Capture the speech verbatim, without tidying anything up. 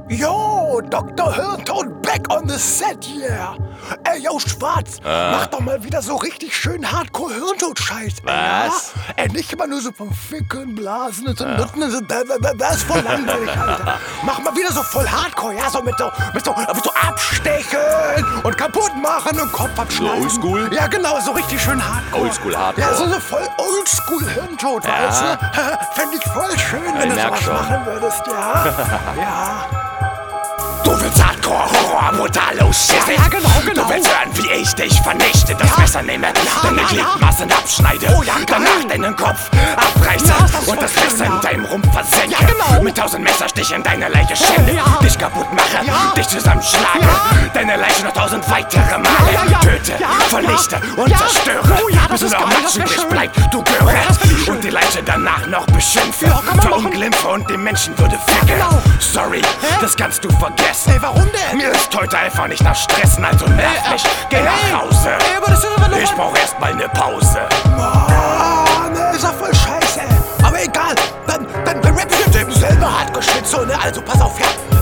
Yo, Doktor Hirntod back on the set, yeah. Ey, yo, Schwarz, Ah. mach doch mal wieder so richtig schön Hardcore-Hirntod-Scheiß. Was? Ja? Ey, nicht immer nur so vom Ficken, Blasen und so Nutten und so, da, da, da, das ist voll langweilig, Alter. Mach mal wieder so voll Hardcore, ja, so mit so, mit so, mit so Abstechen und kaputt machen und Kopf abschneiden. So oldschool? Ja, genau, so richtig schön Hardcore. Oldschool Hardcore. Ja, so, so voll Oldschool-Hirntod, Ja. weißt du? Fänd ich voll schön, wenn Ich du merk sowas schon. machen würdest, ja. Ja. Du willst Hardcore, Horror, brutalo Shit. Ja, ja, genau, genau. Du willst hören, wie ich dich vernichte, das Ja. Messer nehme, deine ja, ja. Gliedmaßen abschneide, Oh, ja, geil. danach deinen Kopf abreiße Ja, das ist und das voll Messer schön, in ja. deinem Rumpf versenke. Ja, genau. Mit tausend Messerstichen deine Leiche schände, ja. dich kaputt mache, Ja. dich zusammenschlage, Ja. deine Leiche noch tausend weitere Male Ja, ja, ja. töte, Ja, vernichte ja. und Ja. zerstöre, Oh, ja, das bis ist nur noch geil, das wär Matsch übrig schön. bleibt, du Göre, Ja, das find ich schön. und die Leiche danach noch beschimpfe, Ja, kann man machen. verunglimpfe und dem Menschenwürde ficke. genau. Sorry, das kannst du vergessen. Ey, warum denn? Mir ist heute einfach nicht nach Stressen, also nerv Ey, mich. äh, Geh ey, nach Hause. Ey, aber das ist aber noch Ich brauch erst mal ne Pause. Mann, ey, ist doch voll scheiße. Aber egal, dann, dann, dann rapp ich jetzt eben selber Hardcore-Shit so, ne? Also pass auf, ja.